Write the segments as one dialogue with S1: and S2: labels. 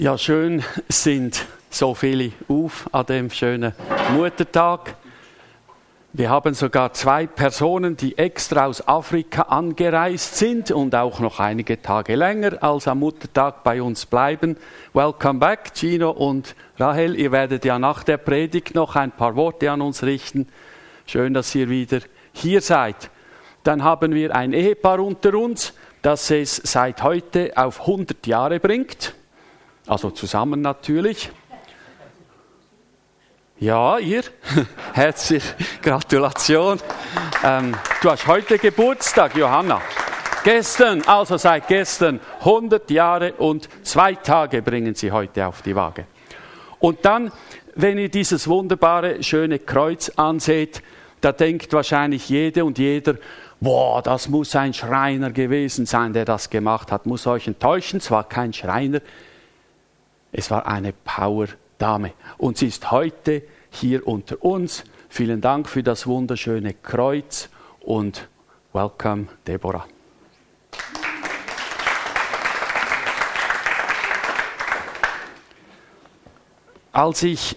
S1: Ja, schön sind so viele auf an dem schönen Muttertag. Wir haben sogar 2 Personen, die extra aus Afrika angereist sind und auch noch einige Tage länger als am Muttertag bei uns bleiben. Welcome back, Gino und Rahel. Ihr werdet ja nach der Predigt noch ein paar Worte an uns richten. Schön, dass ihr wieder hier seid. Dann haben wir ein Ehepaar unter uns, das es seit heute auf 100 Jahre bringt. Also zusammen natürlich. Ja, ihr. Herzliche Gratulation. Du hast heute Geburtstag, Johanna. Gestern, also seit gestern, 100 Jahre und 2 Tage bringen sie heute auf die Waage. Und dann, wenn ihr dieses wunderbare, schöne Kreuz anseht, da denkt wahrscheinlich jede und jeder, boah, das muss ein Schreiner gewesen sein, der das gemacht hat. Muss euch enttäuschen, es war kein Schreiner. Es war eine Power-Dame und sie ist heute hier unter uns. Vielen Dank für das wunderschöne Kreuz und welcome, Deborah. Als ich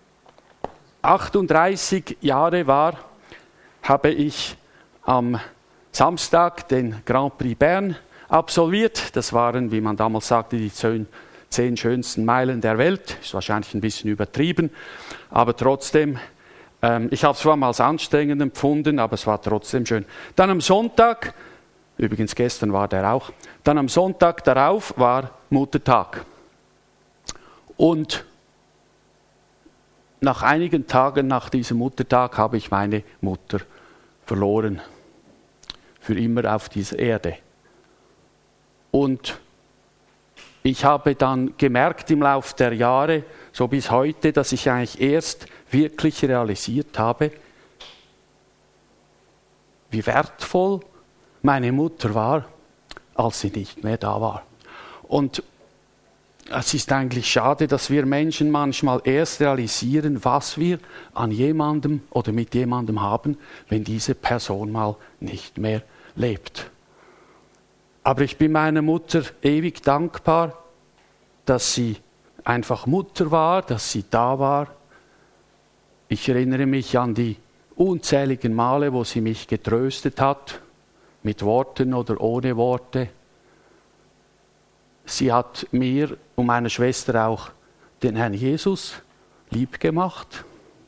S1: 38 Jahre war, habe ich am Samstag den Grand Prix Bern absolviert. Das waren, wie man damals sagte, die 10 schönsten Meilen der Welt. Ist wahrscheinlich ein bisschen übertrieben, aber trotzdem, ich habe es zwar mal als anstrengend empfunden, aber es war trotzdem schön. Dann am Sonntag, übrigens gestern war der auch, dann am Sonntag darauf war Muttertag. Und nach einigen Tagen nach diesem Muttertag habe ich meine Mutter verloren. Für immer auf dieser Erde. Und ich habe dann gemerkt im Laufe der Jahre, so bis heute, dass ich eigentlich erst wirklich realisiert habe, wie wertvoll meine Mutter war, als sie nicht mehr da war. Und es ist eigentlich schade, dass wir Menschen manchmal erst realisieren, was wir an jemandem oder mit jemandem haben, wenn diese Person mal nicht mehr lebt. Aber ich bin meiner Mutter ewig dankbar, dass sie einfach Mutter war, dass sie da war. Ich erinnere mich an die unzähligen Male, wo sie mich getröstet hat, mit Worten oder ohne Worte. Sie hat mir und meiner Schwester auch den Herrn Jesus lieb gemacht.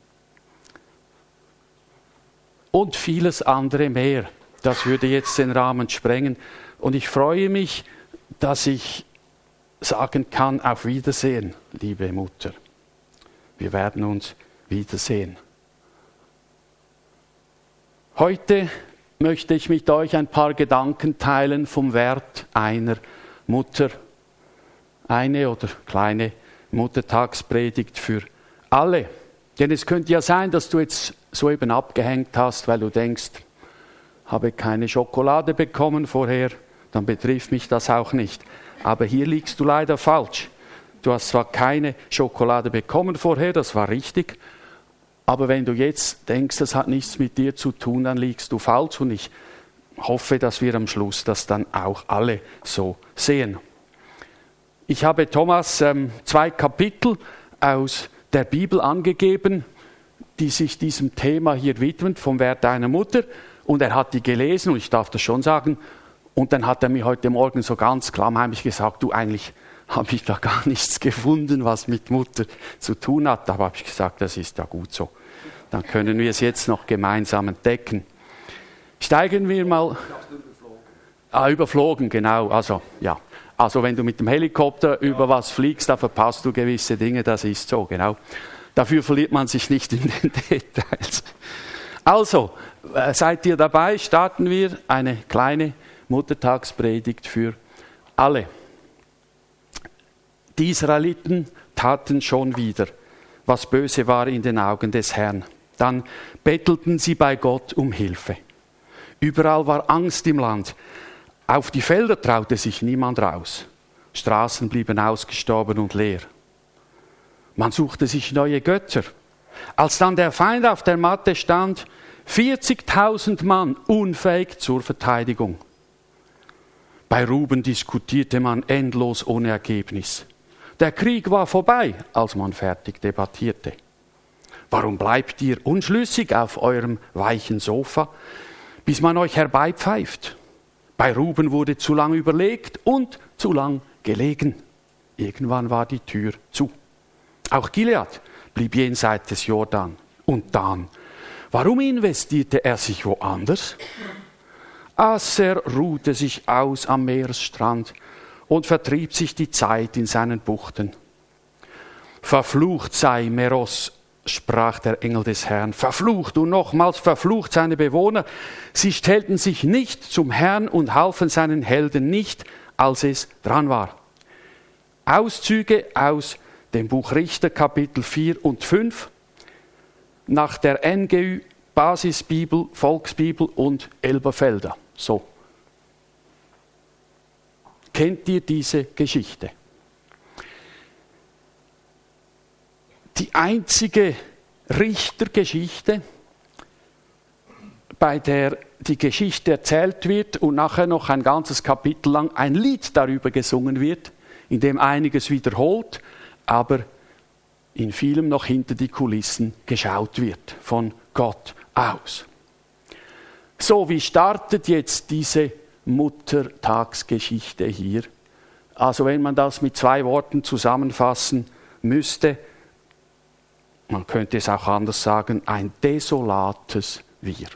S1: Und vieles andere mehr. Das würde jetzt den Rahmen sprengen. Und ich freue mich, dass ich sagen kann, auf Wiedersehen, liebe Mutter. Wir werden uns wiedersehen. Heute möchte ich mit euch ein paar Gedanken teilen vom Wert einer Mutter. Eine oder kleine Muttertagspredigt für alle. Denn es könnte ja sein, dass du jetzt soeben abgehängt hast, weil du denkst, habe keine Schokolade bekommen vorher, dann betrifft mich das auch nicht. Aber hier liegst du leider falsch. Du hast zwar keine Schokolade bekommen vorher, das war richtig, aber wenn du jetzt denkst, das hat nichts mit dir zu tun, dann liegst du falsch und ich hoffe, dass wir am Schluss das dann auch alle so sehen. Ich habe Thomas 2 Kapitel aus der Bibel angegeben, die sich diesem Thema hier widmen, vom Wert einer Mutter. Und er hat die gelesen, und ich darf das schon sagen, und dann hat er mir heute Morgen so ganz klammheimlich gesagt, du, eigentlich habe ich da gar nichts gefunden, was mit Mutter zu tun hat. Aber habe ich gesagt, das ist ja gut so. Dann können wir es jetzt noch gemeinsam entdecken. Steigen wir mal... Überflogen, genau. Also, ja. Also wenn du mit dem Helikopter über was fliegst, da verpasst du gewisse Dinge, das ist so, genau. Dafür verliert man sich nicht in den Details. Also, seid ihr dabei? Starten wir eine kleine Muttertagspredigt für alle. Die Israeliten taten schon wieder, was böse war in den Augen des Herrn. Dann bettelten sie bei Gott um Hilfe. Überall war Angst im Land. Auf die Felder traute sich niemand raus. Straßen blieben ausgestorben und leer. Man suchte sich neue Götter. Als dann der Feind auf der Matte stand, 40.000 Mann unfähig zur Verteidigung. Bei Ruben diskutierte man endlos ohne Ergebnis. Der Krieg war vorbei, als man fertig debattierte. Warum bleibt ihr unschlüssig auf eurem weichen Sofa, bis man euch herbeipfeift? Bei Ruben wurde zu lang überlegt und zu lang gelegen. Irgendwann war die Tür zu. Auch Gilead blieb jenseits des Jordan. Und dann, warum investierte er sich woanders? Aser ruhte sich aus am Meeresstrand und vertrieb sich die Zeit in seinen Buchten. Verflucht sei Meros, sprach der Engel des Herrn. Verflucht und nochmals verflucht seine Bewohner. Sie stellten sich nicht zum Herrn und halfen seinen Helden nicht, als es dran war. Auszüge aus dem Buch Richter, Kapitel 4 und 5, nach der NGÜ, Basisbibel, Volksbibel und Elberfelder. So. Kennt ihr diese Geschichte? Die einzige Richtergeschichte, bei der die Geschichte erzählt wird und nachher noch ein ganzes Kapitel lang ein Lied darüber gesungen wird, in dem einiges wiederholt, aber in vielem noch hinter die Kulissen geschaut wird, von Gott aus. So, wie startet jetzt diese Muttertagsgeschichte hier? Also wenn man das mit 2 Worten zusammenfassen müsste, man könnte es auch anders sagen, ein desolates Wir.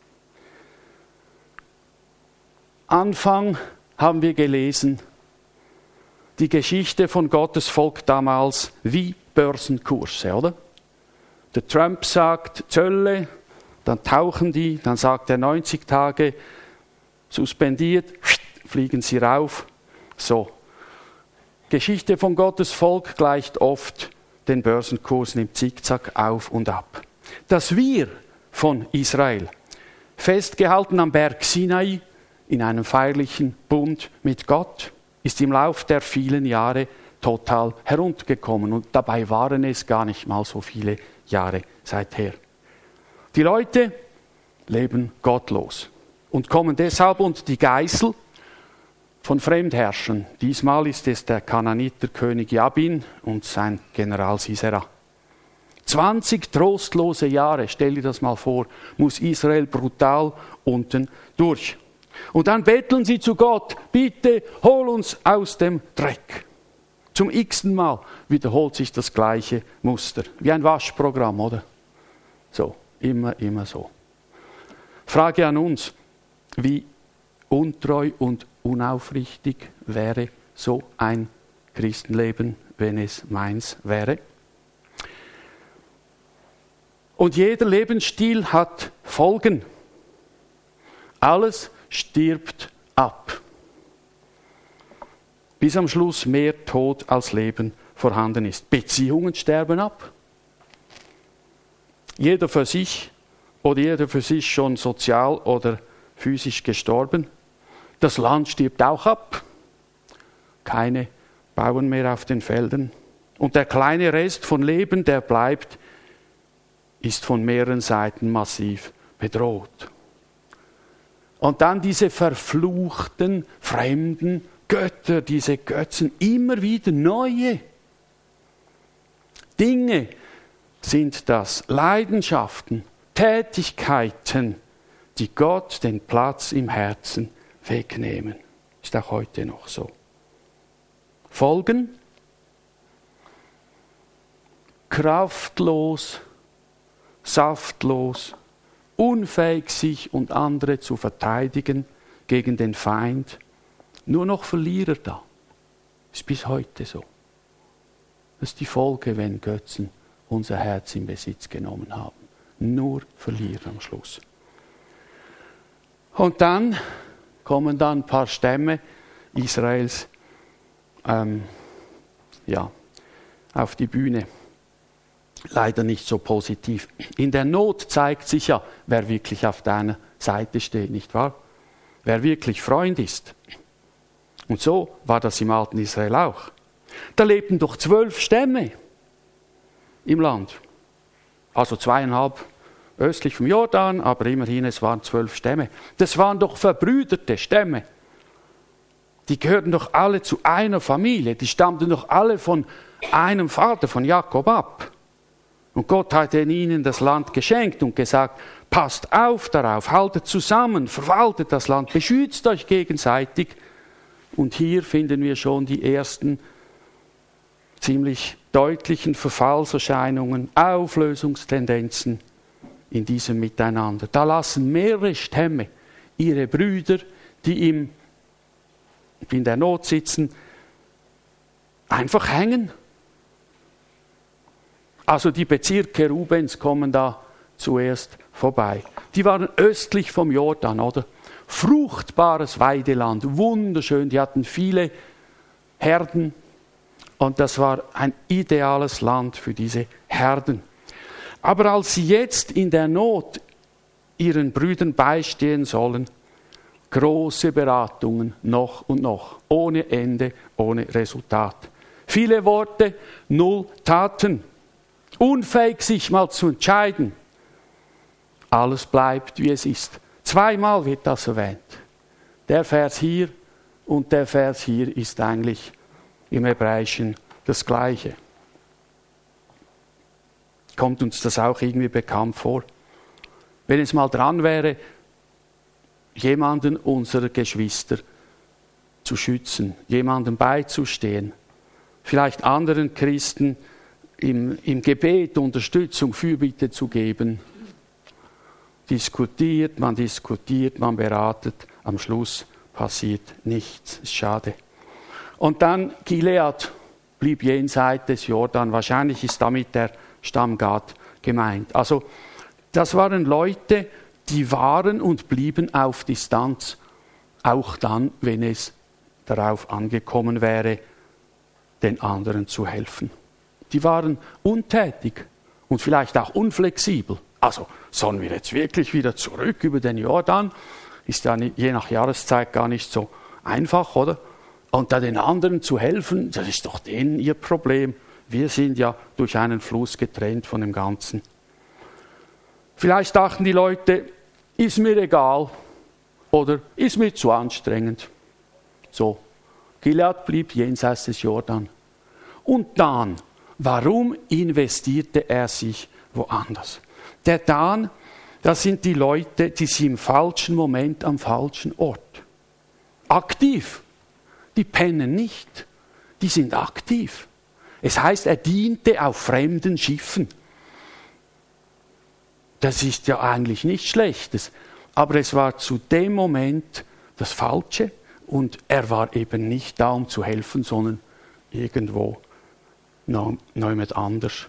S1: Anfang haben wir gelesen, die Geschichte von Gottes Volk damals wie Börsenkurse, oder? Der Trump sagt Zölle, dann tauchen die, dann sagt er 90 Tage suspendiert, fliegen sie rauf. So. Geschichte von Gottes Volk gleicht oft den Börsenkursen im Zickzack auf und ab. Das Wir von Israel, festgehalten am Berg Sinai in einem feierlichen Bund mit Gott, ist im Lauf der vielen Jahre total heruntergekommen. Und dabei waren es gar nicht mal so viele Jahre seither. Die Leute leben gottlos und kommen deshalb unter die Geißel von Fremdherrschern. Diesmal ist es der Kanaaniterkönig Jabin und sein General Sisera. 20 trostlose Jahre, stell dir das mal vor, muss Israel brutal unten durch. Und dann betteln sie zu Gott, bitte hol uns aus dem Dreck. Zum x-ten Mal wiederholt sich das gleiche Muster. Wie ein Waschprogramm, oder? So, immer so. Frage an uns, wie untreu und unaufrichtig wäre so ein Christenleben, wenn es meins wäre? Und jeder Lebensstil hat Folgen. Alles stirbt ab. Bis am Schluss mehr Tod als Leben vorhanden ist. Beziehungen sterben ab. Jeder für sich oder jeder für sich schon sozial oder physisch gestorben. Das Land stirbt auch ab. Keine Bauern mehr auf den Feldern. Und der kleine Rest von Leben, der bleibt, ist von mehreren Seiten massiv bedroht. Und dann diese verfluchten, fremden Götter, diese Götzen, immer wieder neue Dinge sind das, Leidenschaften, Tätigkeiten, die Gott den Platz im Herzen wegnehmen. Ist auch heute noch so. Folgen? Kraftlos, saftlos, unfähig, sich und andere zu verteidigen gegen den Feind. Nur noch Verlierer da. Ist bis heute so. Das ist die Folge, wenn Götzen unser Herz in Besitz genommen haben. Nur Verlierer am Schluss. Und dann kommen dann ein paar Stämme Israels auf die Bühne. Leider nicht so positiv. In der Not zeigt sich ja, wer wirklich auf deiner Seite steht, nicht wahr? Wer wirklich Freund ist. Und so war das im alten Israel auch. Da lebten doch 12 Stämme im Land. Also 2,5 östlich vom Jordan, aber immerhin, es waren 12 Stämme. Das waren doch verbrüderte Stämme. Die gehörten doch alle zu einer Familie. Die stammten doch alle von einem Vater, von Jakob ab. Und Gott hatte ihnen das Land geschenkt und gesagt, passt auf darauf, haltet zusammen, verwaltet das Land, beschützt euch gegenseitig. Und hier finden wir schon die ersten ziemlich deutlichen Verfallserscheinungen, Auflösungstendenzen in diesem Miteinander. Da lassen mehrere Stämme ihre Brüder, die in der Not sitzen, einfach hängen. Also die Bezirke Rubens kommen da zuerst vorbei. Die waren östlich vom Jordan, oder? Fruchtbares Weideland, wunderschön. Die hatten viele Herden und das war ein ideales Land für diese Herden. Aber als sie jetzt in der Not ihren Brüdern beistehen sollen, große Beratungen noch und noch, ohne Ende, ohne Resultat. Viele Worte, null Taten. Unfähig, sich mal zu entscheiden. Alles bleibt, wie es ist. Zweimal wird das erwähnt. Der Vers hier und der Vers hier ist eigentlich im Hebräischen das Gleiche. Kommt uns das auch irgendwie bekannt vor? Wenn es mal dran wäre, jemanden unserer Geschwister zu schützen, jemandem beizustehen, vielleicht anderen Christen im Gebet Unterstützung, Fürbitte zu geben. Diskutiert, man beratet, am Schluss passiert nichts. Ist schade. Und dann Gilead blieb jenseits des Jordan. Wahrscheinlich ist damit der Stamm Gad gemeint. Also das waren Leute, die waren und blieben auf Distanz, auch dann, wenn es darauf angekommen wäre, den anderen zu helfen. Die waren untätig und vielleicht auch unflexibel. Also sollen wir jetzt wirklich wieder zurück über den Jordan? Ist ja je nach Jahreszeit gar nicht so einfach, oder? Und da den anderen zu helfen, das ist doch denen ihr Problem. Wir sind ja durch einen Fluss getrennt von dem Ganzen. Vielleicht dachten die Leute, ist mir egal oder ist mir zu anstrengend. So, Gilead blieb jenseits des Jordan. Und Dan, warum investierte er sich woanders? Der Dan, das sind die Leute, die sind im falschen Moment am falschen Ort. Aktiv. Die pennen nicht. Die sind aktiv. Es heißt, er diente auf fremden Schiffen. Das ist ja eigentlich nichts Schlechtes. Aber es war zu dem Moment das Falsche und er war eben nicht da, um zu helfen, sondern irgendwo noch jemand anders.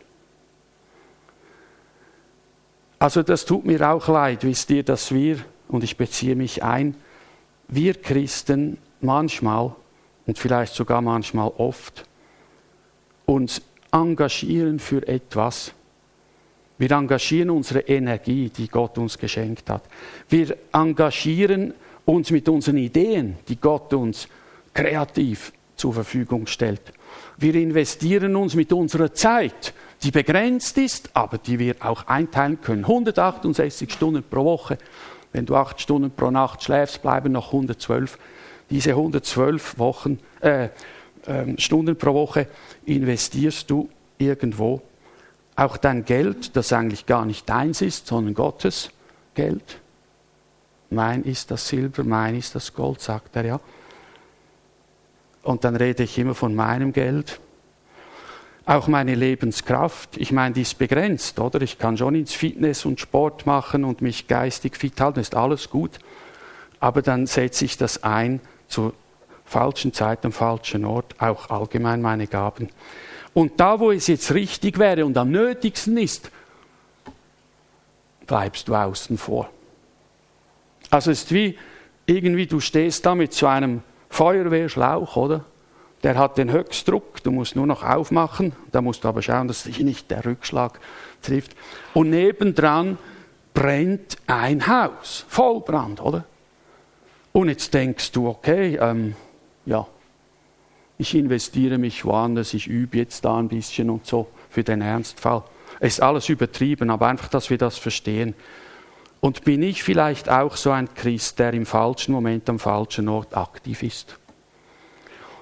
S1: Also das tut mir auch leid, wisst ihr, dass wir, und ich beziehe mich ein, wir Christen manchmal und vielleicht sogar manchmal oft uns engagieren für etwas. Wir engagieren unsere Energie, die Gott uns geschenkt hat. Wir engagieren uns mit unseren Ideen, die Gott uns kreativ zur Verfügung stellt. Wir investieren uns mit unserer Zeit, die begrenzt ist, aber die wir auch einteilen können. 168 Stunden pro Woche. Wenn du 8 Stunden pro Nacht schläfst, bleiben noch 112. Diese 112 Stunden pro Woche investierst du irgendwo. Auch dein Geld, das eigentlich gar nicht deins ist, sondern Gottes Geld. Mein ist das Silber, mein ist das Gold, sagt er ja. Und dann rede ich immer von meinem Geld. Auch meine Lebenskraft, ich meine, die ist begrenzt, oder? Ich kann schon ins Fitness und Sport machen und mich geistig fit halten, ist alles gut. Aber dann setze ich das ein zur falschen Zeit am falschen Ort, auch allgemein meine Gaben. Und da, wo es jetzt richtig wäre und am nötigsten ist, bleibst du außen vor. Also es ist wie, irgendwie du stehst da mit so einem Feuerwehrschlauch, oder? Der hat den Höchstdruck, du musst nur noch aufmachen, da musst du aber schauen, dass dich nicht der Rückschlag trifft. Und nebendran brennt ein Haus, Vollbrand, oder? Und jetzt denkst du, okay, ich investiere mich woanders, ich übe jetzt da ein bisschen und so für den Ernstfall. Es ist alles übertrieben, aber einfach, dass wir das verstehen. Und bin ich vielleicht auch so ein Christ, der im falschen Moment am falschen Ort aktiv ist?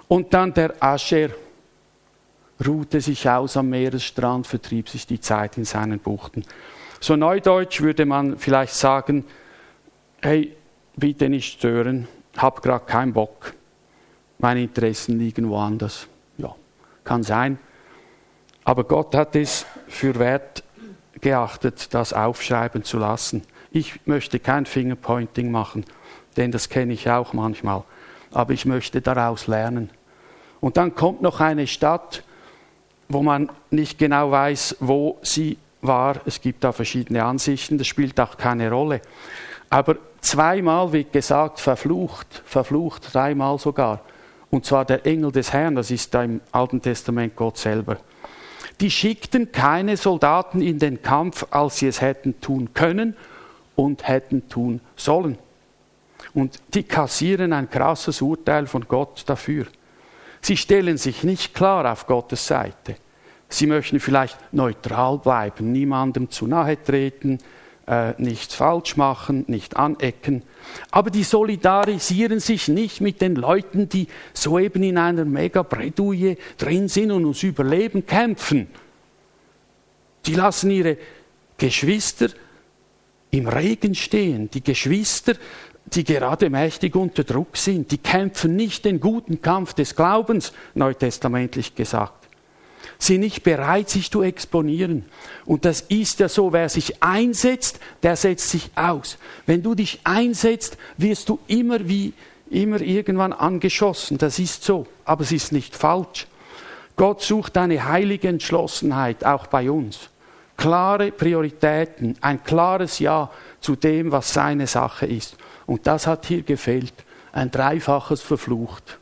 S1: Und dann der Ascher ruhte sich aus am Meeresstrand, vertrieb sich die Zeit in seinen Buchten. So neudeutsch würde man vielleicht sagen, hey, bitte nicht stören, hab gerade keinen Bock, meine Interessen liegen woanders. Ja, kann sein. Aber Gott hat es für wert geachtet, das aufschreiben zu lassen. Ich möchte kein Fingerpointing machen, denn das kenne ich auch manchmal. Aber ich möchte daraus lernen. Und dann kommt noch eine Stadt, wo man nicht genau weiß, wo sie war. Es gibt da verschiedene Ansichten, das spielt auch keine Rolle. Aber zweimal wird gesagt, verflucht, 3-mal sogar. Und zwar der Engel des Herrn, das ist da im Alten Testament Gott selber. Die schickten keine Soldaten in den Kampf, als sie es hätten tun können und hätten tun sollen. Und die kassieren ein krasses Urteil von Gott dafür. Sie stellen sich nicht klar auf Gottes Seite. Sie möchten vielleicht neutral bleiben, niemandem zu nahe treten, nichts falsch machen, nicht anecken. Aber die solidarisieren sich nicht mit den Leuten, die soeben in einer Mega-Bredouille drin sind und ums Überleben kämpfen. Die lassen ihre Geschwister im Regen stehen. Die Geschwister, die gerade mächtig unter Druck sind, die kämpfen nicht den guten Kampf des Glaubens, neutestamentlich gesagt. Sind nicht bereit, sich zu exponieren. Und das ist ja so, wer sich einsetzt, der setzt sich aus. Wenn du dich einsetzt, wirst du immer irgendwann angeschossen. Das ist so, aber es ist nicht falsch. Gott sucht eine heilige Entschlossenheit, auch bei uns. Klare Prioritäten, ein klares Ja zu dem, was seine Sache ist. Und das hat hier gefehlt, ein dreifaches verflucht.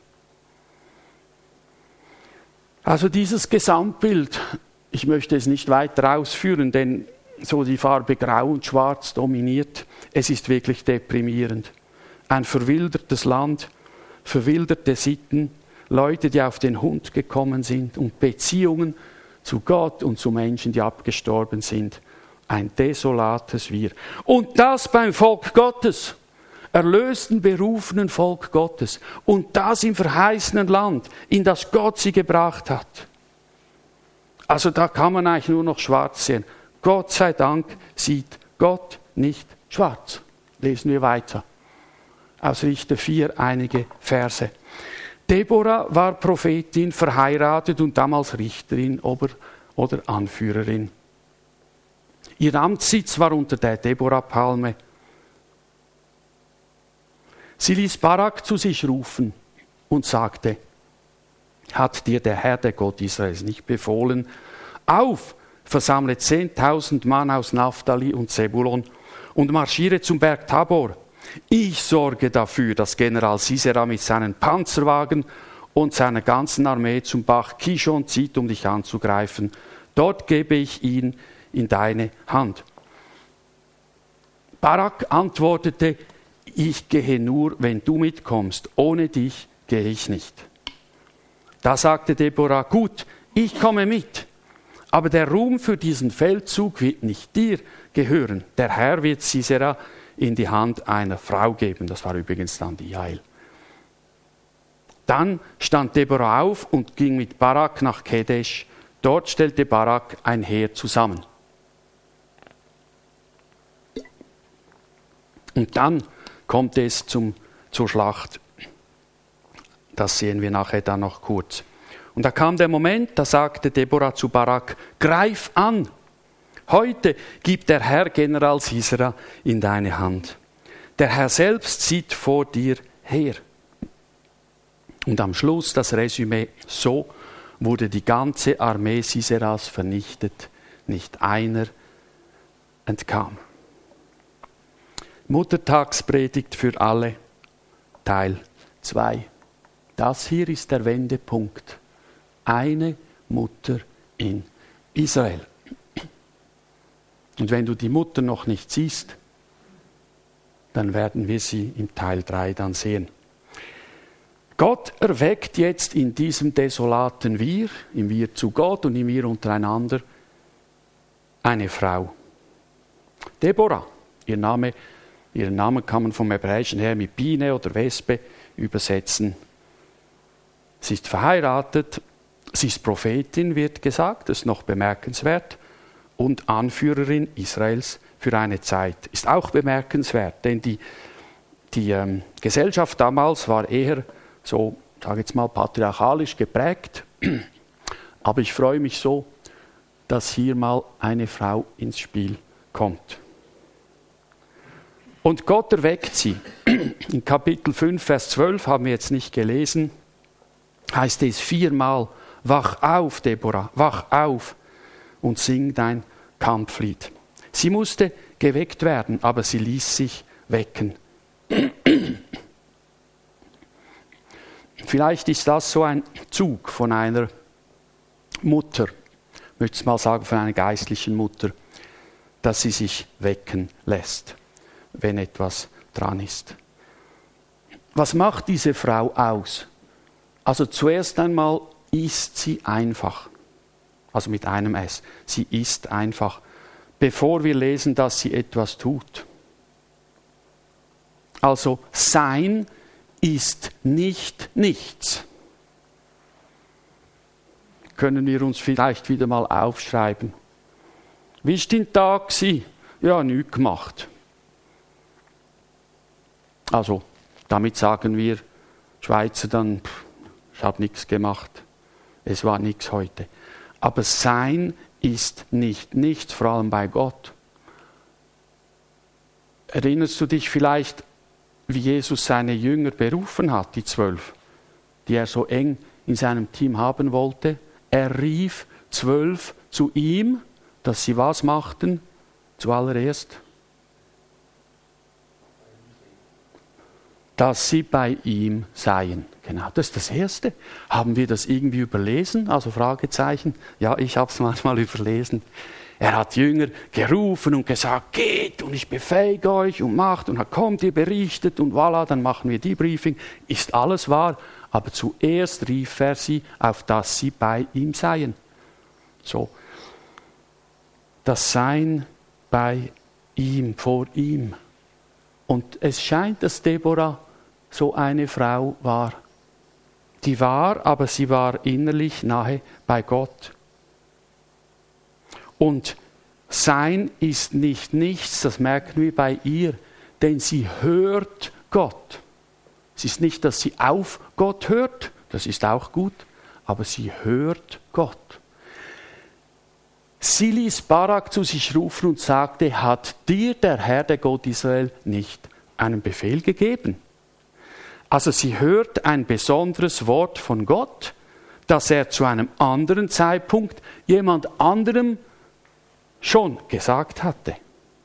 S1: Also dieses Gesamtbild, ich möchte es nicht weiter ausführen, denn so die Farbe Grau und Schwarz dominiert. Es ist wirklich deprimierend. Ein verwildertes Land, verwilderte Sitten, Leute, die auf den Hund gekommen sind und Beziehungen zu Gott und zu Menschen, die abgestorben sind. Ein desolates Wir. Und das beim Volk Gottes. Erlösten, berufenen Volk Gottes. Und das im verheißenen Land, in das Gott sie gebracht hat. Also da kann man eigentlich nur noch schwarz sehen. Gott sei Dank sieht Gott nicht schwarz. Lesen wir weiter. Aus Richter 4 einige Verse. Deborah war Prophetin, verheiratet und damals Richterin oder Anführerin. Ihr Amtssitz war unter der Deborah-Palme. Sie ließ Barak zu sich rufen und sagte, hat dir der Herr, der Gott Israels, nicht befohlen, auf, versammle 10.000 Mann aus Naphtali und Zebulon und marschiere zum Berg Tabor. Ich sorge dafür, dass General Sisera mit seinen Panzerwagen und seiner ganzen Armee zum Bach Kishon zieht, um dich anzugreifen. Dort gebe ich ihn in deine Hand. Barak antwortete, ich gehe nur, wenn du mitkommst. Ohne dich gehe ich nicht. Da sagte Deborah, gut, ich komme mit. Aber der Ruhm für diesen Feldzug wird nicht dir gehören. Der Herr wird Sisera in die Hand einer Frau geben. Das war übrigens dann die Jael. Dann stand Deborah auf und ging mit Barak nach Kedesh. Dort stellte Barak ein Heer zusammen. Und dann kommt es zur Schlacht. Das sehen wir nachher dann noch kurz. Und da kam der Moment, da sagte Deborah zu Barak, greif an. Heute gibt der Herr General Sisera in deine Hand. Der Herr selbst zieht vor dir her. Und am Schluss das Resümee, so wurde die ganze Armee Siseras vernichtet. Nicht einer entkam. Muttertagspredigt für alle, Teil 2. Das hier ist der Wendepunkt. Eine Mutter in Israel. Und wenn du die Mutter noch nicht siehst, dann werden wir sie im Teil 3 dann sehen. Gott erweckt jetzt in diesem desolaten Wir, im Wir zu Gott und im Wir untereinander, eine Frau. Deborah, ihren Namen kann man vom Hebräischen her mit Biene oder Wespe übersetzen. Sie ist verheiratet, sie ist Prophetin, wird gesagt, das ist noch bemerkenswert, und Anführerin Israels für eine Zeit. Ist auch bemerkenswert, denn die Gesellschaft damals war eher so, sage jetzt mal, patriarchalisch geprägt. Aber ich freue mich so, dass hier mal eine Frau ins Spiel kommt. Und Gott erweckt sie. In Kapitel 5, Vers 12 haben wir jetzt nicht gelesen, heißt es 4-mal, wach auf, Deborah, wach auf und sing dein Kampflied. Sie musste geweckt werden, aber sie ließ sich wecken. Vielleicht ist das so ein Zug von einer Mutter, ich möchte es mal sagen, von einer geistlichen Mutter, dass sie sich wecken lässt, wenn etwas dran ist. Was macht diese Frau aus? Also zuerst einmal isst sie einfach, also mit einem S. Sie isst einfach, bevor wir lesen, dass sie etwas tut. Also sein ist nicht nichts. Können wir uns vielleicht wieder mal aufschreiben. Wie ist dein Tag gewesen? Ja, nichts gemacht. Also, damit sagen wir Schweizer dann, ich habe nichts gemacht. Es war nichts heute. Aber sein ist nicht nichts, vor allem bei Gott. Erinnerst du dich vielleicht, wie Jesus seine Jünger berufen hat, die 12, die er so eng in seinem Team haben wollte? Er rief 12 zu ihm, dass sie was machten? Zuallererst, dass sie bei ihm seien. Genau, das ist das Erste. Haben wir das irgendwie überlesen? Also Fragezeichen. Ja, ich habe es manchmal überlesen. Er hat Jünger gerufen und gesagt, geht und ich befähige euch und macht und dann kommt ihr berichtet und voilà, dann machen wir die Briefing. Ist alles wahr, aber zuerst rief er sie, auf dass sie bei ihm seien. So, das Sein bei ihm, vor ihm. Und es scheint, dass Deborah so eine Frau war. Die war, aber sie war innerlich nahe bei Gott. Und sein ist nicht nichts, das merken wir bei ihr, denn sie hört Gott. Es ist nicht, dass sie auf Gott hört, das ist auch gut, aber sie hört Gott. Sie ließ Barak zu sich rufen und sagte, hat dir der Herr, der Gott Israel, nicht einen Befehl gegeben? Also sie hört ein besonderes Wort von Gott, das er zu einem anderen Zeitpunkt jemand anderem schon gesagt hatte.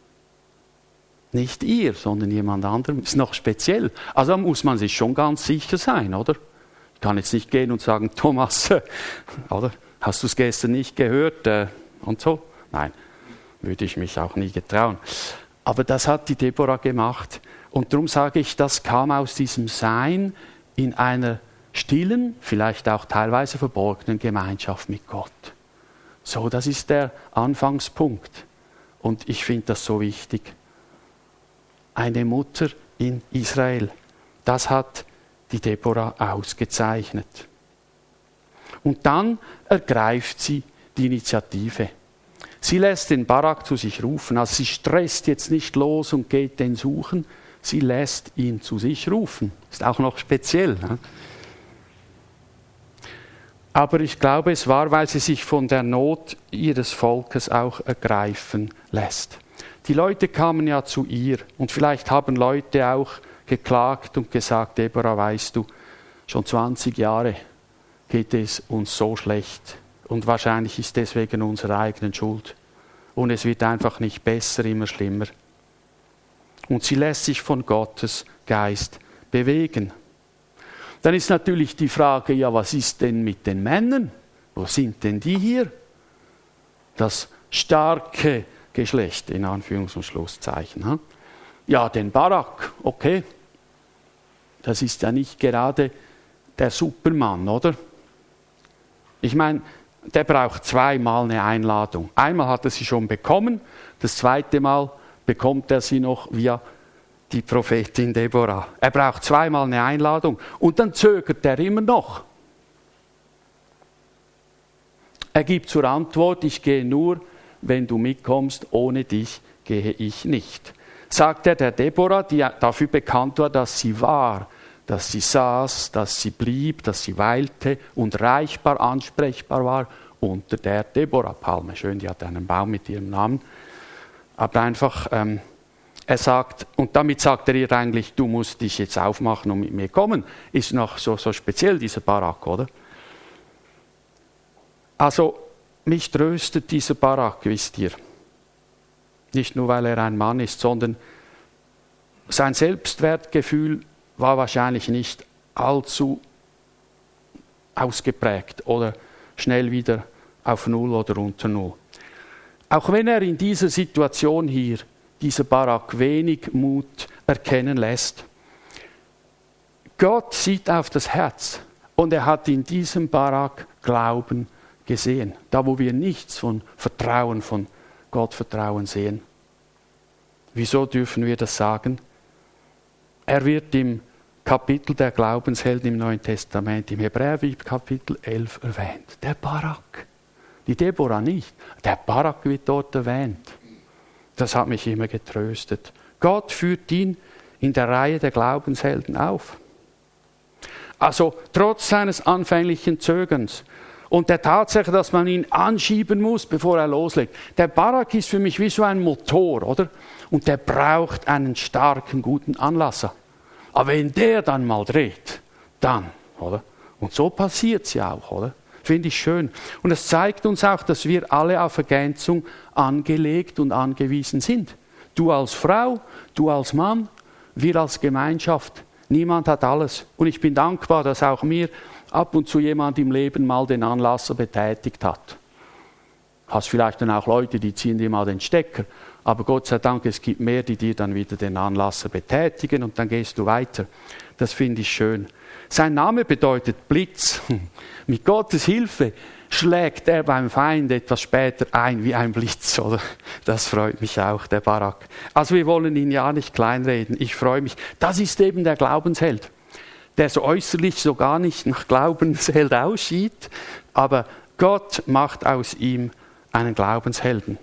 S1: Nicht ihr, sondern jemand anderem. Ist noch speziell. Also da muss man sich schon ganz sicher sein, oder? Ich kann jetzt nicht gehen und sagen, Thomas, oder? Hast du es gestern nicht gehört? Und so? Nein, würde ich mich auch nie getrauen. Aber das hat die Deborah gemacht. Und darum sage ich, das kam aus diesem Sein in einer stillen, vielleicht auch teilweise verborgenen Gemeinschaft mit Gott. So, das ist der Anfangspunkt. Und ich finde das so wichtig. Eine Mutter in Israel, das hat die Deborah ausgezeichnet. Und dann ergreift sie die Initiative. Sie lässt den Barak zu sich rufen. Also sie stresst jetzt nicht los und geht den suchen. Sie lässt ihn zu sich rufen. Ist auch noch speziell. Ne? Aber ich glaube, es war, weil sie sich von der Not ihres Volkes auch ergreifen lässt. Die Leute kamen ja zu ihr und vielleicht haben Leute auch geklagt und gesagt, Deborah, weißt du, schon 20 Jahre geht es uns so schlecht und wahrscheinlich ist deswegen unsere eigenen Schuld. Und es wird einfach nicht besser, immer schlimmer. Und sie lässt sich von Gottes Geist bewegen. Dann ist natürlich die Frage, ja, was ist denn mit den Männern? Wo sind denn die hier? Das starke Geschlecht, in Anführungs- und Schlusszeichen. Ja, den Barak, okay. Das ist ja nicht gerade der Supermann, oder? Ich meine, der braucht zweimal eine Einladung. Einmal hat er sie schon bekommen, das zweite Mal bekommt er sie noch via die Prophetin Deborah. Er braucht zweimal eine Einladung und dann zögert er immer noch. Er gibt zur Antwort, ich gehe nur, wenn du mitkommst, ohne dich gehe ich nicht. Sagt er der Deborah, die dafür bekannt war, dass sie war, dass sie saß, dass sie blieb, dass sie weilte und reichbar, ansprechbar war unter der Deborah-Palme. Schön, die hat einen Baum mit ihrem Namen. Aber einfach, er sagt, und damit sagt er ihr eigentlich, du musst dich jetzt aufmachen und mit mir kommen. Ist noch so speziell, dieser Barak, oder? Also, mich tröstet dieser Barak, wisst ihr. Nicht nur, weil er ein Mann ist, sondern sein Selbstwertgefühl war wahrscheinlich nicht allzu ausgeprägt oder schnell wieder auf Null oder unter Null. Auch wenn er in dieser Situation hier, dieser Barak, wenig Mut erkennen lässt, Gott sieht auf das Herz und er hat in diesem Barak Glauben gesehen. Da, wo wir nichts von Vertrauen, von Gottvertrauen sehen. Wieso dürfen wir das sagen? Er wird im Kapitel der Glaubenshelden im Neuen Testament, im Hebräerbrief Kapitel 11 erwähnt. Der Barak. Die Deborah nicht. Der Barak wird dort erwähnt. Das hat mich immer getröstet. Gott führt ihn in der Reihe der Glaubenshelden auf. Also trotz seines anfänglichen Zögerns und der Tatsache, dass man ihn anschieben muss, bevor er loslegt. Der Barak ist für mich wie so ein Motor, oder? Und der braucht einen starken, guten Anlasser. Aber wenn der dann mal dreht, dann, oder? Und so passiert es ja auch, oder? Finde ich schön. Und es zeigt uns auch, dass wir alle auf Ergänzung angelegt und angewiesen sind. Du als Frau, du als Mann, wir als Gemeinschaft. Niemand hat alles. Und ich bin dankbar, dass auch mir ab und zu jemand im Leben mal den Anlasser betätigt hat. Hast vielleicht dann auch Leute, die ziehen dir mal den Stecker. Aber Gott sei Dank, es gibt mehr, die dir dann wieder den Anlasser betätigen und dann gehst du weiter. Das finde ich schön. Sein Name bedeutet Blitz. Mit Gottes Hilfe schlägt er beim Feind etwas später ein wie ein Blitz, oder? Das freut mich auch, der Barak. Also wir wollen ihn ja nicht kleinreden. Ich freue mich. Das ist eben der Glaubensheld, der so äußerlich so gar nicht nach Glaubensheld aussieht, aber Gott macht aus ihm einen Glaubenshelden.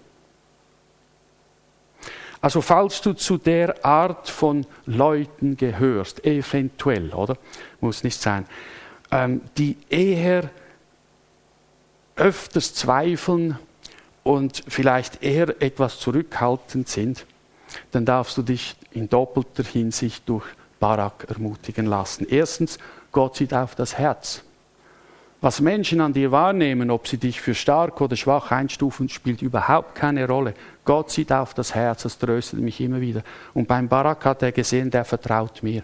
S1: Also falls du zu der Art von Leuten gehörst, eventuell, oder? Muss nicht sein, die eher öfters zweifeln und vielleicht eher etwas zurückhaltend sind, dann darfst du dich in doppelter Hinsicht durch Barak ermutigen lassen. Erstens, Gott sieht auf das Herz. Was Menschen an dir wahrnehmen, ob sie dich für stark oder schwach einstufen, spielt überhaupt keine Rolle. Gott sieht auf das Herz, das tröstet mich immer wieder. Und beim Barak hat er gesehen, der vertraut mir.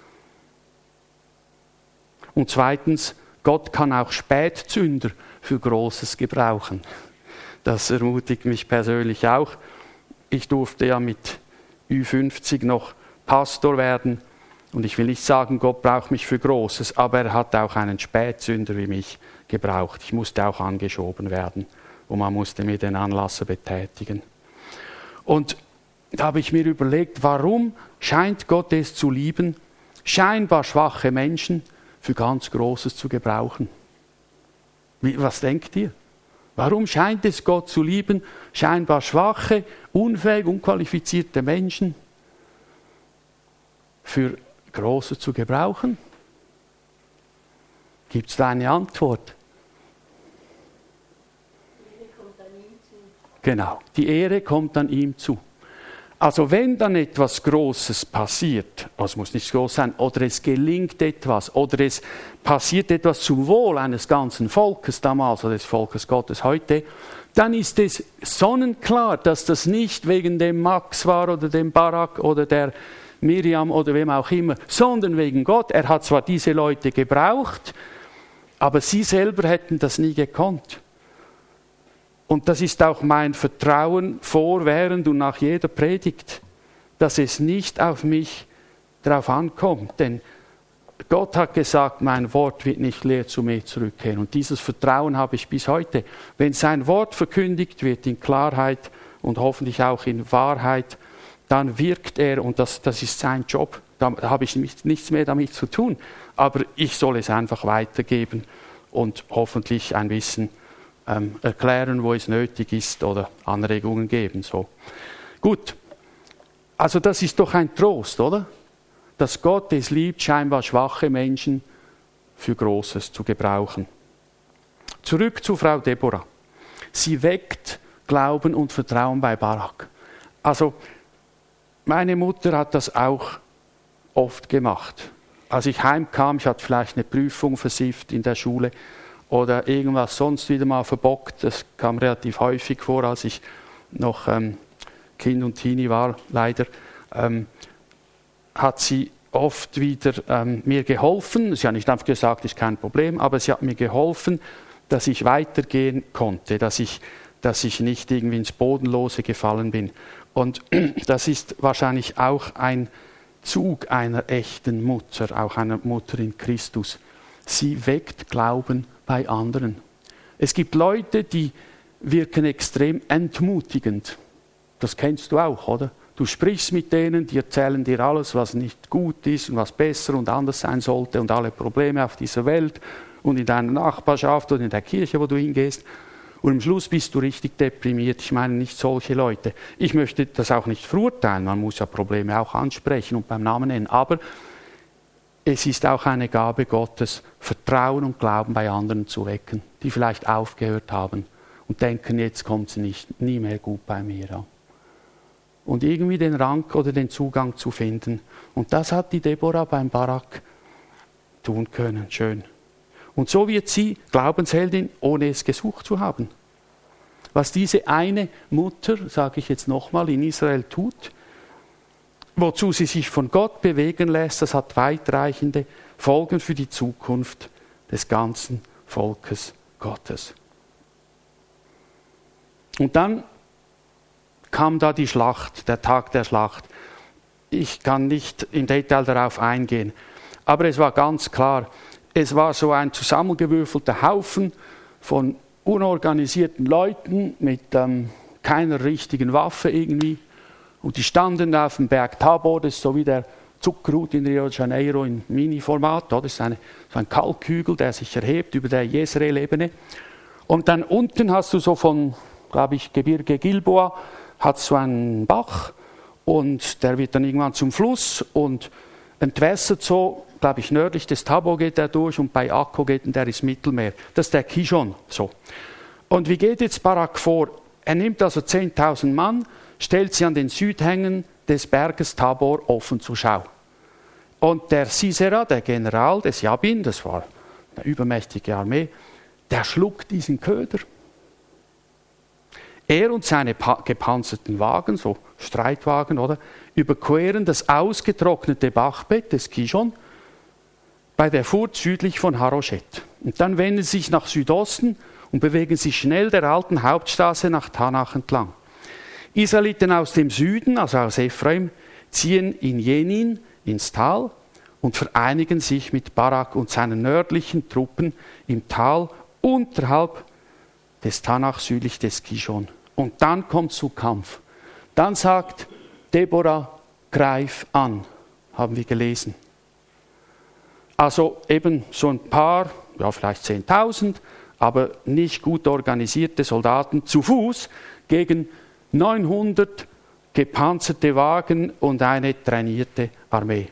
S1: Und zweitens, Gott kann auch Spätzünder für Großes gebrauchen. Das ermutigt mich persönlich auch. Ich durfte ja mit Ü50 noch Pastor werden. Und ich will nicht sagen, Gott braucht mich für Großes, aber er hat auch einen Spätsünder wie mich gebraucht. Ich musste auch angeschoben werden und man musste mir den Anlasser betätigen. Und da habe ich mir überlegt, warum scheint Gott es zu lieben, scheinbar schwache Menschen für ganz Großes zu gebrauchen? Was denkt ihr? Warum scheint es Gott zu lieben, scheinbar schwache, unfähig, unqualifizierte Menschen für Großes zu gebrauchen? Gibt es da eine Antwort? Die Ehre kommt an ihm zu. Genau, die Ehre kommt an ihm zu. Also wenn dann etwas Großes passiert, es muss nicht groß sein, oder es gelingt etwas, oder es passiert etwas zum Wohl eines ganzen Volkes damals, oder des Volkes Gottes heute, dann ist es sonnenklar, dass das nicht wegen dem Max war, oder dem Barak, oder der Miriam oder wem auch immer, sondern wegen Gott. Er hat zwar diese Leute gebraucht, aber sie selber hätten das nie gekonnt. Und das ist auch mein Vertrauen vor, während und nach jeder Predigt, dass es nicht auf mich drauf ankommt. Denn Gott hat gesagt, mein Wort wird nicht leer zu mir zurückkehren. Und dieses Vertrauen habe ich bis heute. Wenn sein Wort verkündigt wird in Klarheit und hoffentlich auch in Wahrheit, dann wirkt er, und das ist sein Job. Da habe ich nichts mehr damit zu tun. Aber ich soll es einfach weitergeben und hoffentlich ein bisschen erklären, wo es nötig ist oder Anregungen geben. So. Gut, also das ist doch ein Trost, oder? Dass Gott es liebt, scheinbar schwache Menschen für Großes zu gebrauchen. Zurück zu Frau Deborah. Sie weckt Glauben und Vertrauen bei Barak. Also, meine Mutter hat das auch oft gemacht. Als ich heimkam, ich hatte vielleicht eine Prüfung versifft in der Schule oder irgendwas sonst wieder mal verbockt. Das kam relativ häufig vor, als ich noch Kind und Teenie war, leider. Hat sie oft wieder mir geholfen. Sie hat nicht einfach gesagt, ist kein Problem, aber sie hat mir geholfen, dass ich weitergehen konnte, dass ich nicht irgendwie ins Bodenlose gefallen bin. Und das ist wahrscheinlich auch ein Zug einer echten Mutter, auch einer Mutter in Christus. Sie weckt Glauben bei anderen. Es gibt Leute, die wirken extrem entmutigend. Das kennst du auch, oder? Du sprichst mit denen, die erzählen dir alles, was nicht gut ist und was besser und anders sein sollte und alle Probleme auf dieser Welt und in deiner Nachbarschaft oder in der Kirche, wo du hingehst. Und am Schluss bist du richtig deprimiert. Ich meine nicht solche Leute. Ich möchte das auch nicht verurteilen. Man muss ja Probleme auch ansprechen und beim Namen nennen. Aber es ist auch eine Gabe Gottes, Vertrauen und Glauben bei anderen zu wecken, die vielleicht aufgehört haben und denken, jetzt kommt es nie mehr gut bei mir an. Und irgendwie den Rang oder den Zugang zu finden. Und das hat die Deborah beim Barak tun können. Schön. Und so wird sie Glaubensheldin, ohne es gesucht zu haben. Was diese eine Mutter, sage ich jetzt nochmal, in Israel tut, wozu sie sich von Gott bewegen lässt, das hat weitreichende Folgen für die Zukunft des ganzen Volkes Gottes. Und dann kam da die Schlacht, der Tag der Schlacht. Ich kann nicht im Detail darauf eingehen, aber es war ganz klar, es war so ein zusammengewürfelter Haufen von unorganisierten Leuten mit keiner richtigen Waffe irgendwie. Und die standen auf dem Berg Tabor, das ist so wie der Zuckerhut in Rio de Janeiro in Mini-Format. Das ist so ein Kalkhügel, der sich erhebt über der Jezreel-Ebene. Und dann unten hast du so von, glaube ich, Gebirge Gilboa, hat so einen Bach und der wird dann irgendwann zum Fluss und entwässert so, glaube ich, nördlich des Tabor geht er durch und bei Akko geht der ins Mittelmeer. Das ist der Kishon. So. Und wie geht jetzt Barak vor? Er nimmt also 10.000 Mann, stellt sie an den Südhängen des Berges Tabor offen zur Schau. Und der Sisera, der General des Jabin, das war eine übermächtige Armee, der schluckt diesen Köder. Er und seine gepanzerten Wagen, so Streitwagen, oder, überqueren das ausgetrocknete Bachbett des Kishon bei der Furt südlich von Haroshet. Und dann wenden sie sich nach Südosten und bewegen sich schnell der alten Hauptstraße nach Tanach entlang. Israeliten aus dem Süden, also aus Ephraim, ziehen in Jenin ins Tal und vereinigen sich mit Barak und seinen nördlichen Truppen im Tal unterhalb des Tanach südlich des Kishon. Und dann kommt zu Kampf. Dann sagt Deborah, greif an, haben wir gelesen. Also eben so ein paar, ja vielleicht 10.000, aber nicht gut organisierte Soldaten zu Fuß gegen 900 gepanzerte Wagen und eine trainierte Armee.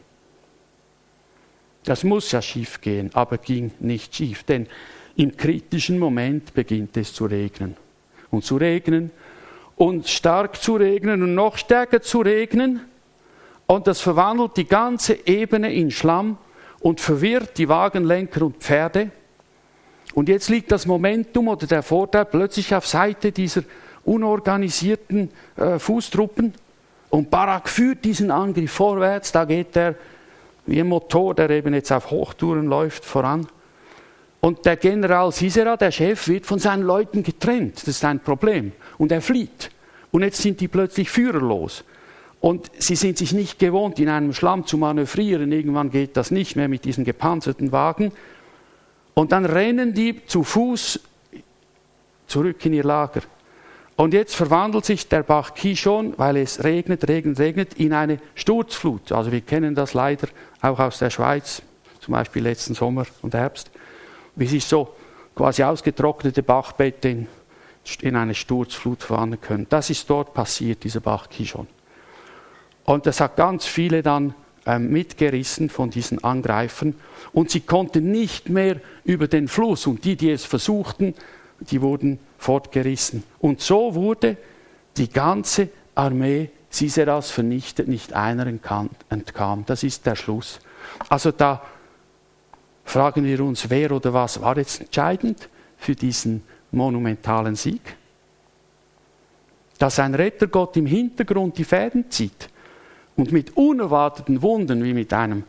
S1: Das muss ja schief gehen, aber ging nicht schief, denn im kritischen Moment beginnt es zu regnen. Und zu regnen und stark zu regnen und noch stärker zu regnen. Und das verwandelt die ganze Ebene in Schlamm und verwirrt die Wagenlenker und Pferde. Und jetzt liegt das Momentum oder der Vorteil plötzlich auf Seite dieser unorganisierten Fußtruppen. Und Barak führt diesen Angriff vorwärts. Da geht er wie ein Motor, der eben jetzt auf Hochtouren läuft, voran. Und der General Sisera, der Chef, wird von seinen Leuten getrennt. Das ist ein Problem. Und er flieht. Und jetzt sind die plötzlich führerlos. Und sie sind sich nicht gewohnt, in einem Schlamm zu manövrieren. Irgendwann geht das nicht mehr mit diesen gepanzerten Wagen. Und dann rennen die zu Fuß zurück in ihr Lager. Und jetzt verwandelt sich der Bach Kishon, weil es regnet, in eine Sturzflut. Also wir kennen das leider auch aus der Schweiz, zum Beispiel letzten Sommer und Herbst. Wie sich so quasi ausgetrocknete Bachbette in eine Sturzflut verwandeln können. Das ist dort passiert, dieser Bach Kishon. Und das hat ganz viele dann mitgerissen von diesen Angreifern. Und sie konnten nicht mehr über den Fluss. Und die es versuchten, die wurden fortgerissen. Und so wurde die ganze Armee Siseras vernichtet, nicht einer entkam. Das ist der Schluss. Also da fragen wir uns, wer oder was war jetzt entscheidend für diesen monumentalen Sieg? Dass ein Rettergott im Hintergrund die Fäden zieht und mit unerwarteten Wundern wie mit einem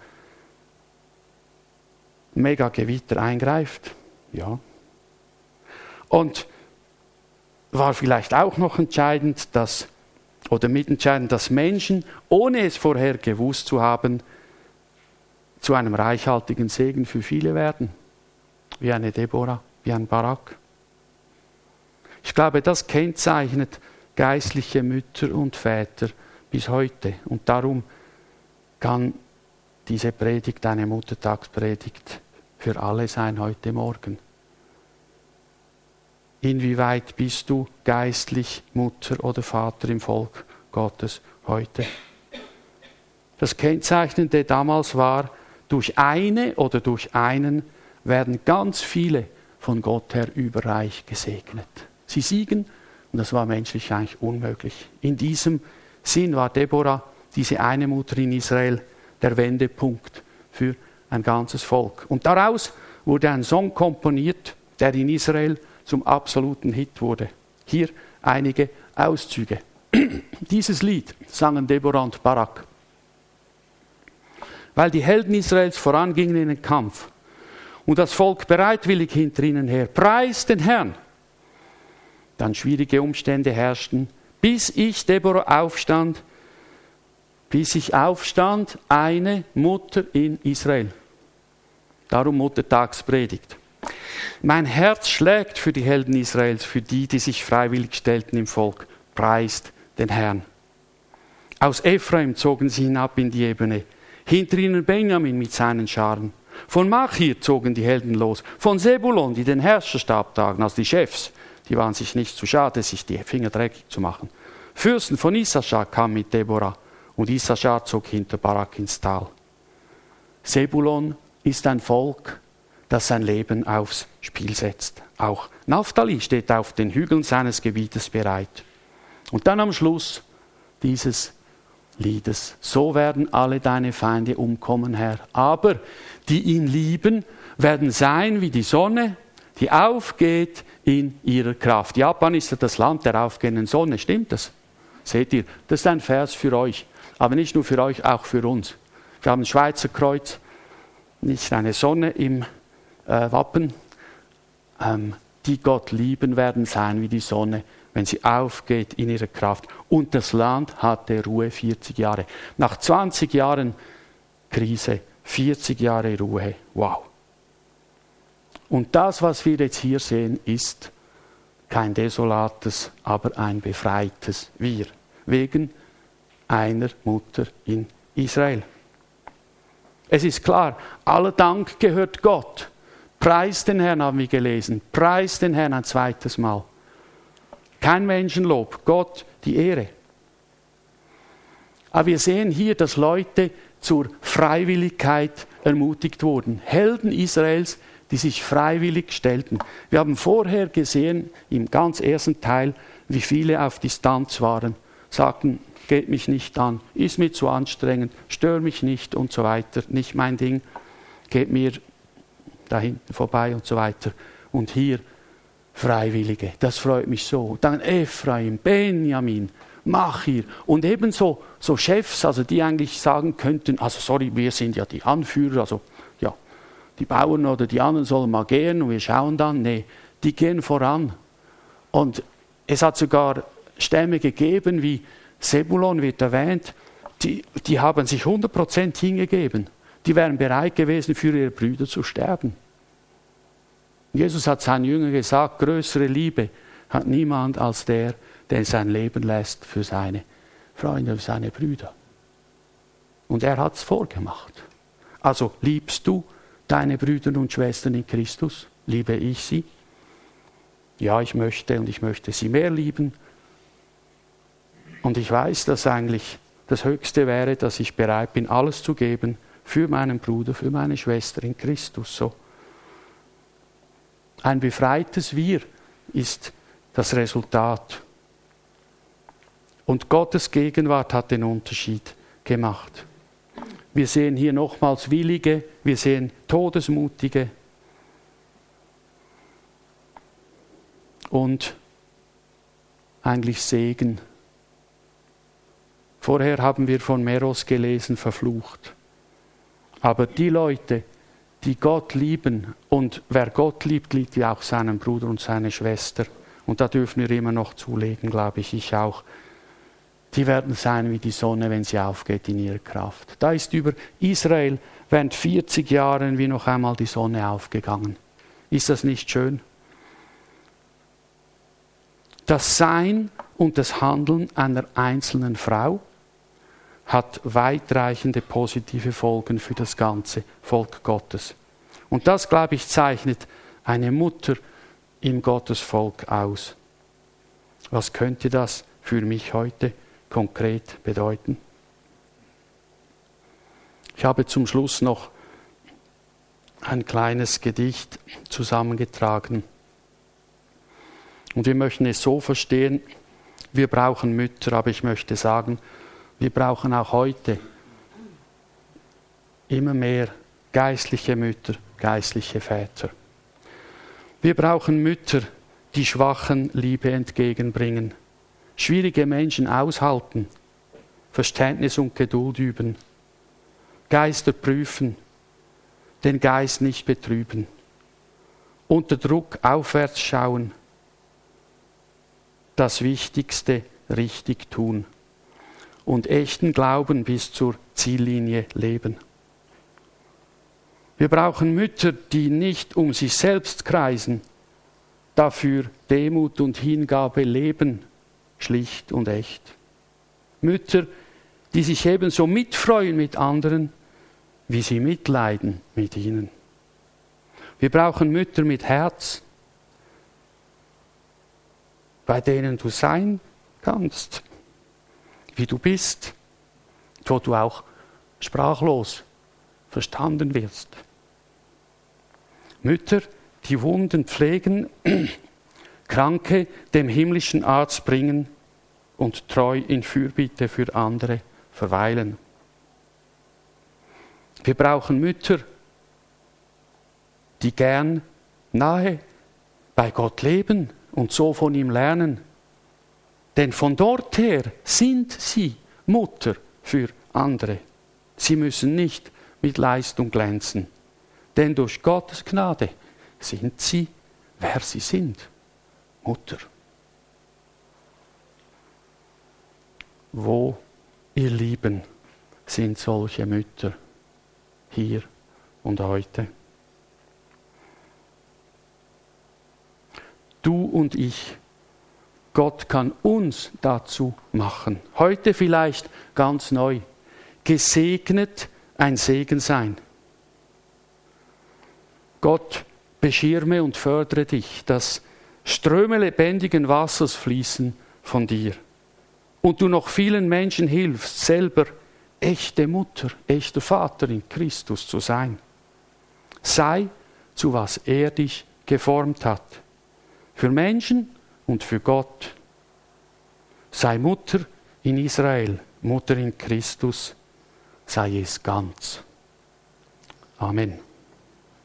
S1: Megagewitter eingreift. Ja. Und war vielleicht auch noch entscheidend, mitentscheidend, dass Menschen, ohne es vorher gewusst zu haben, zu einem reichhaltigen Segen für viele werden. Wie eine Deborah, wie ein Barak. Ich glaube, das kennzeichnet geistliche Mütter und Väter bis heute. Und darum kann diese Predigt eine Muttertagspredigt für alle sein heute Morgen. Inwieweit bist du geistlich Mutter oder Vater im Volk Gottes heute? Das Kennzeichnende damals war, durch eine oder durch einen werden ganz viele von Gott her überreich gesegnet. Sie siegen, und das war menschlich eigentlich unmöglich. In diesem Sinn war Deborah, diese eine Mutter in Israel, der Wendepunkt für ein ganzes Volk. Und daraus wurde ein Song komponiert, der in Israel zum absoluten Hit wurde. Hier einige Auszüge. Dieses Lied sangen Deborah und Barak. Weil die Helden Israels vorangingen in den Kampf und das Volk bereitwillig hinter ihnen her. Preist den Herrn! Dann schwierige Umstände herrschten, bis ich, Deborah, aufstand, eine Mutter in Israel. Darum Muttertagspredigt. Mein Herz schlägt für die Helden Israels, für die sich freiwillig stellten im Volk. Preist den Herrn. Aus Ephraim zogen sie hinab in die Ebene. Hinter ihnen Benjamin mit seinen Scharen. Von Machir zogen die Helden los. Von Sebulon, die den Herrscherstab tragen, also die Chefs. Die waren sich nicht zu schade, sich die Finger dreckig zu machen. Fürsten von Issachar kamen mit Deborah. Und Issachar zog hinter Barak ins Tal. Sebulon ist ein Volk, das sein Leben aufs Spiel setzt. Auch Naphtali steht auf den Hügeln seines Gebietes bereit. Und dann am Schluss dieses Liedes. So werden alle deine Feinde umkommen, Herr. Aber die ihn lieben, werden sein wie die Sonne, die aufgeht in ihrer Kraft. Japan ist ja das Land der aufgehenden Sonne, stimmt das? Seht ihr, das ist ein Vers für euch. Aber nicht nur für euch, auch für uns. Wir haben ein Schweizer Kreuz, nicht eine Sonne im Wappen. Die Gott lieben werden sein wie die Sonne, wenn sie aufgeht in ihrer Kraft. Und das Land hatte Ruhe 40 Jahre. Nach 20 Jahren Krise, 40 Jahre Ruhe. Wow. Und das, was wir jetzt hier sehen, ist kein desolates, aber ein befreites Wir. Wegen einer Mutter in Israel. Es ist klar, aller Dank gehört Gott. Preis den Herrn, haben wir gelesen. Preis den Herrn ein zweites Mal. Kein Menschenlob, Gott die Ehre. Aber wir sehen hier, dass Leute zur Freiwilligkeit ermutigt wurden. Helden Israels, die sich freiwillig stellten. Wir haben vorher gesehen, im ganz ersten Teil, wie viele auf Distanz waren, sagten, geht mich nicht an, ist mir zu anstrengend, stör mich nicht und so weiter, nicht mein Ding, geht mir da hinten vorbei und so weiter. Und hier Freiwillige, das freut mich so. Dann Ephraim, Benjamin, Machir und ebenso so Chefs, also die eigentlich sagen könnten, also sorry, wir sind ja die Anführer, also ja, die Bauern oder die anderen sollen mal gehen und wir schauen dann. Nee, die gehen voran. Und es hat sogar Stämme gegeben, wie Sebulon wird erwähnt, die haben sich 100% hingegeben. Die wären bereit gewesen, für ihre Brüder zu sterben. Jesus hat seinen Jüngern gesagt, größere Liebe hat niemand als der sein Leben lässt für seine Freunde, für seine Brüder. Und er hat es vorgemacht. Also liebst du deine Brüder und Schwestern in Christus? liebe ich sie? Ja, ich möchte sie mehr lieben. Und ich weiß, dass eigentlich das Höchste wäre, dass ich bereit bin, alles zu geben für meinen Bruder, für meine Schwester in Christus. So. Ein befreites Wir ist das Resultat. Und Gottes Gegenwart hat den Unterschied gemacht. Wir sehen hier nochmals Willige, wir sehen Todesmutige und eigentlich Segen. Vorher haben wir von Meros gelesen, verflucht. Aber die Leute, die Gott lieben, und wer Gott liebt, liebt ja auch seinen Bruder und seine Schwester. Und da dürfen wir immer noch zulegen, glaube ich auch. Die werden sein wie die Sonne, wenn sie aufgeht in ihrer Kraft. Da ist über Israel während 40 Jahren wie noch einmal die Sonne aufgegangen. Ist das nicht schön? Das Sein und das Handeln einer einzelnen Frau hat weitreichende positive Folgen für das ganze Volk Gottes. Und das, glaube ich, zeichnet eine Mutter im Gottesvolk aus. Was könnte das für mich heute konkret bedeuten? Ich habe zum Schluss noch ein kleines Gedicht zusammengetragen. Und wir möchten es so verstehen, wir brauchen Mütter, aber ich möchte sagen, wir brauchen auch heute immer mehr geistliche Mütter, geistliche Väter. Wir brauchen Mütter, die Schwachen Liebe entgegenbringen, schwierige Menschen aushalten, Verständnis und Geduld üben, Geister prüfen, den Geist nicht betrüben, unter Druck aufwärts schauen, das Wichtigste richtig tun und echten Glauben bis zur Ziellinie leben. Wir brauchen Mütter, die nicht um sich selbst kreisen, dafür Demut und Hingabe leben, schlicht und echt. Mütter, die sich ebenso mitfreuen mit anderen, wie sie mitleiden mit ihnen. Wir brauchen Mütter mit Herz, bei denen du sein kannst, wie du bist, wo du auch sprachlos verstanden wirst. Mütter, die Wunden pflegen, Kranke dem himmlischen Arzt bringen und treu in Fürbitte für andere verweilen. Wir brauchen Mütter, die gern nahe bei Gott leben und so von ihm lernen. Denn von dort her sind sie Mutter für andere. Sie müssen nicht mit Leistung glänzen. Denn durch Gottes Gnade sind sie, wer sie sind. Mutter. Wo, ihr Lieben, sind solche Mütter? Hier und heute. Du und ich, Gott kann uns dazu machen. Heute vielleicht ganz neu. Gesegnet ein Segen sein. Gott beschirme und fördere dich, dass Ströme lebendigen Wassers fließen von dir. Und du noch vielen Menschen hilfst, selber echte Mutter, echter Vater in Christus zu sein. Sei, zu was er dich geformt hat. Für Menschen und für Gott. Sei Mutter in Israel, Mutter in Christus, sei es ganz. Amen.